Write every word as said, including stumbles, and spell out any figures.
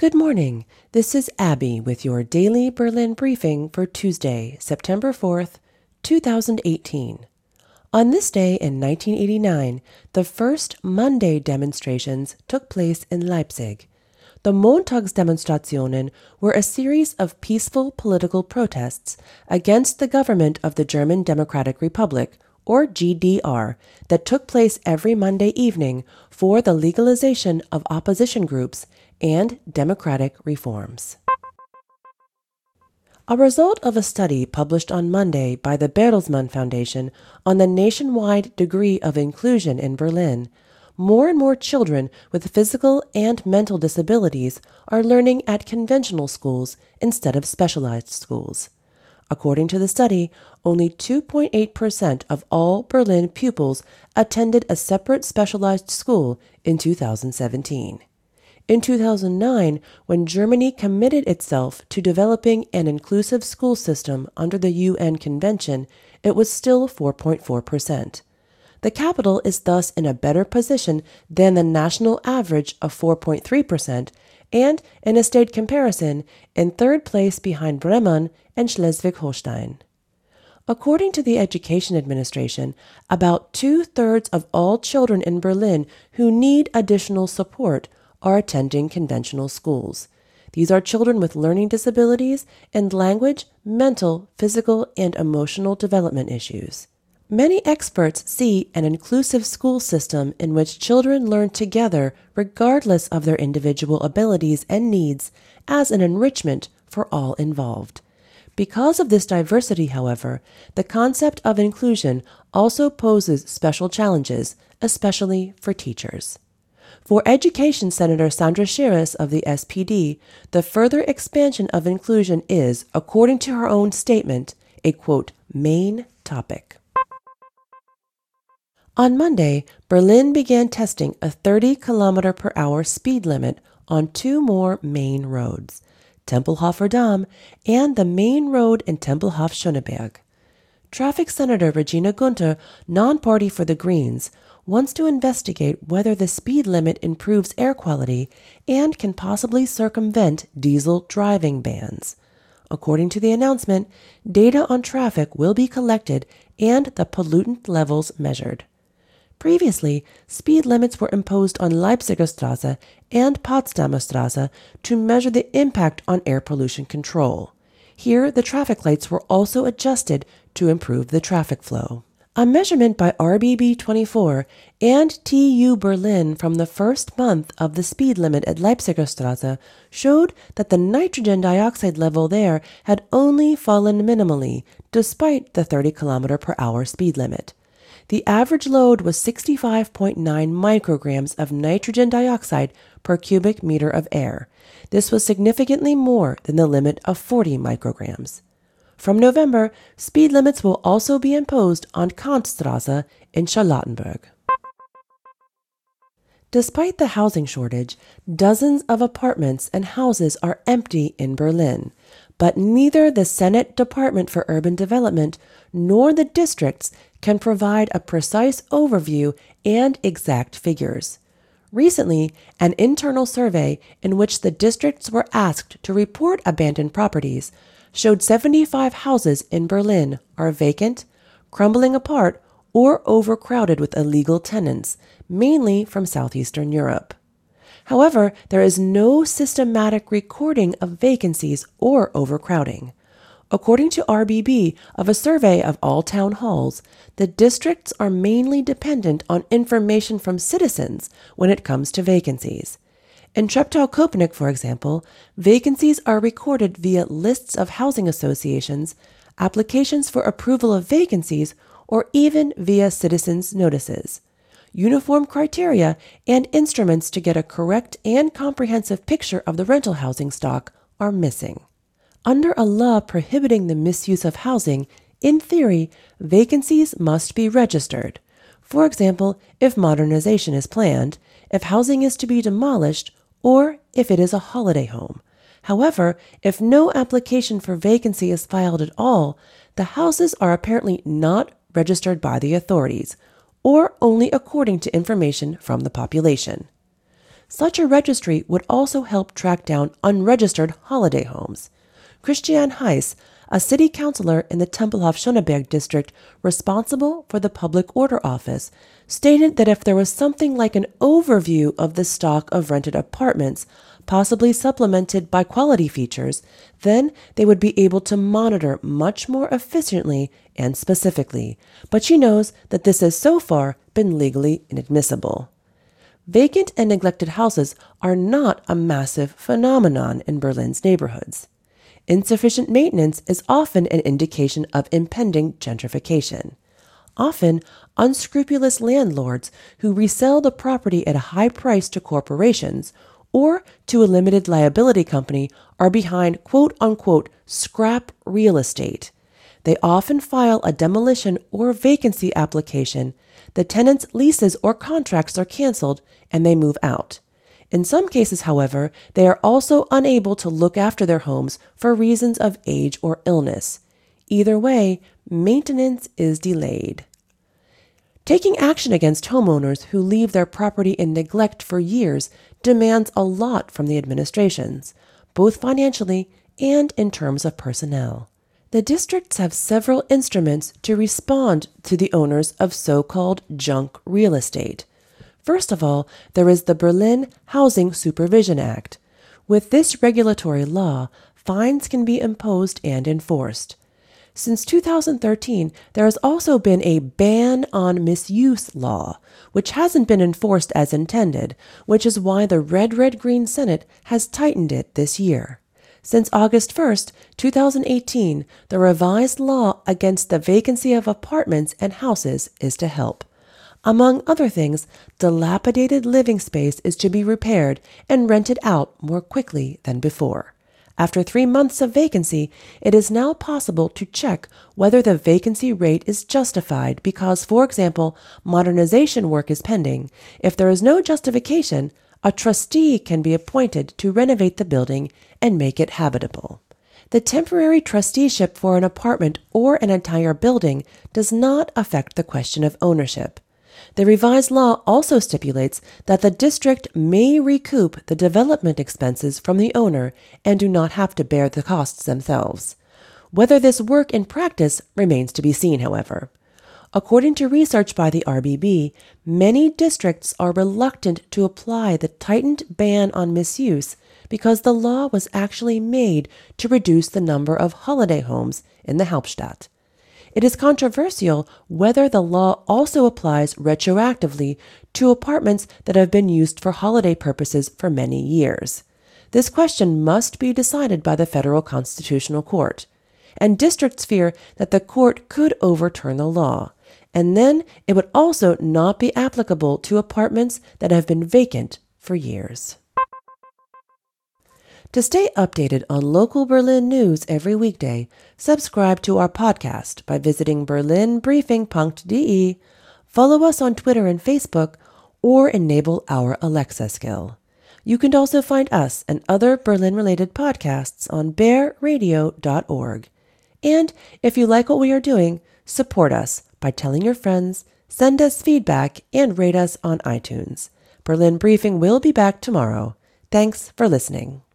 Good morning. This is Abby with your daily Berlin briefing for Tuesday, September fourth, two thousand eighteen. On this day in nineteen eighty-nine, the first Monday demonstrations took place in Leipzig. The Montagsdemonstrationen were a series of peaceful political protests against the government of the German Democratic Republic, or G D R, that took place every Monday evening for the legalization of opposition groups and democratic reforms. A result of a study published on Monday by the Bertelsmann Foundation on the nationwide degree of inclusion in Berlin, more and more children with physical and mental disabilities are learning at conventional schools instead of specialized schools. According to the study, only two point eight percent of all Berlin pupils attended a separate specialized school in two thousand seventeen. In two thousand nine, when Germany committed itself to developing an inclusive school system under the U N Convention, it was still four point four percent. The capital is thus in a better position than the national average of four point three percent, and, in a state comparison, in third place behind Bremen and Schleswig-Holstein. According to the Education Administration, about two-thirds of all children in Berlin who need additional support are attending conventional schools. These are children with learning disabilities and language, mental, physical, and emotional development issues. Many experts see an inclusive school system in which children learn together regardless of their individual abilities and needs as an enrichment for all involved. Because of this diversity, however, the concept of inclusion also poses special challenges, especially for teachers. For Education Senator Sandra Scheeres of the S P D, the further expansion of inclusion is, according to her own statement, a, quote, main topic. On Monday, Berlin began testing a thirty kilometer per hour speed limit on two more main roads, Tempelhofer Damm and the main road in Tempelhof-Schöneberg. Traffic Senator Regina Gunther, non-party for the Greens, wants to investigate whether the speed limit improves air quality and can possibly circumvent diesel driving bans. According to the announcement, data on traffic will be collected and the pollutant levels measured. Previously, speed limits were imposed on Leipziger Straße and Potsdamer Straße to measure the impact on air pollution control. Here, the traffic lights were also adjusted to improve the traffic flow. A measurement by R B B twenty-four and T U Berlin from the first month of the speed limit at Leipziger Straße showed that the nitrogen dioxide level there had only fallen minimally, despite the thirty kilometer per hour speed limit. The average load was sixty-five point nine micrograms of nitrogen dioxide per cubic meter of air. This was significantly more than the limit of forty micrograms. From November, speed limits will also be imposed on Kantstraße in Charlottenburg. Despite the housing shortage, dozens of apartments and houses are empty in Berlin, but neither the Senate Department for Urban Development nor the districts can provide a precise overview and exact figures. Recently, an internal survey in which the districts were asked to report abandoned properties showed seventy-five houses in Berlin are vacant, crumbling apart, or overcrowded with illegal tenants, mainly from southeastern Europe. However, there is no systematic recording of vacancies or overcrowding. According to R B B, of a survey of all town halls, the districts are mainly dependent on information from citizens when it comes to vacancies. In Treptow-Köpenick, for example, vacancies are recorded via lists of housing associations, applications for approval of vacancies, or even via citizens' notices. Uniform criteria and instruments to get a correct and comprehensive picture of the rental housing stock are missing. Under a law prohibiting the misuse of housing, in theory, vacancies must be registered. For example, if modernization is planned, if housing is to be demolished, or if it is a holiday home. However, if no application for vacancy is filed at all, the houses are apparently not registered by the authorities, or only according to information from the population. Such a registry would also help track down unregistered holiday homes. Christiane Heiss, a city councilor in the Tempelhof-Schöneberg district responsible for the Public Order Office, stated that if there was something like an overview of the stock of rented apartments, possibly supplemented by quality features, then they would be able to monitor much more efficiently and specifically. But she knows that this has so far been legally inadmissible. Vacant and neglected houses are not a massive phenomenon in Berlin's neighborhoods. Insufficient maintenance is often an indication of impending gentrification. Often, unscrupulous landlords who resell the property at a high price to corporations or to a limited liability company are behind quote-unquote scrap real estate. They often file a demolition or vacancy application, the tenant's leases or contracts are canceled, and they move out. In some cases, however, they are also unable to look after their homes for reasons of age or illness. Either way, maintenance is delayed. Taking action against homeowners who leave their property in neglect for years demands a lot from the administrations, both financially and in terms of personnel. The districts have several instruments to respond to the owners of so-called junk real estate. First of all, there is the Berlin Housing Supervision Act. With this regulatory law, fines can be imposed and enforced. Since two thousand thirteen, there has also been a ban on misuse law, which hasn't been enforced as intended, which is why the Red Red Green Senate has tightened it this year. Since August first, two thousand eighteen, the revised law against the vacancy of apartments and houses is to help. Among other things, dilapidated living space is to be repaired and rented out more quickly than before. After three months of vacancy, it is now possible to check whether the vacancy rate is justified because, for example, modernization work is pending. If there is no justification, a trustee can be appointed to renovate the building and make it habitable. The temporary trusteeship for an apartment or an entire building does not affect the question of ownership. The revised law also stipulates that the district may recoup the development expenses from the owner and do not have to bear the costs themselves. Whether this work in practice remains to be seen, however. According to research by the R B B, many districts are reluctant to apply the tightened ban on misuse because the law was actually made to reduce the number of holiday homes in the Hauptstadt. It is controversial whether the law also applies retroactively to apartments that have been used for holiday purposes for many years. This question must be decided by the Federal Constitutional Court, and districts fear that the court could overturn the law, and then it would also not be applicable to apartments that have been vacant for years. To stay updated on local Berlin news every weekday, subscribe to our podcast by visiting berlin briefing punkt de, follow us on Twitter and Facebook, or enable our Alexa skill. You can also find us and other Berlin-related podcasts on bear radio dot org. And if you like what we are doing, support us by telling your friends, send us feedback, and rate us on iTunes. Berlin Briefing will be back tomorrow. Thanks for listening.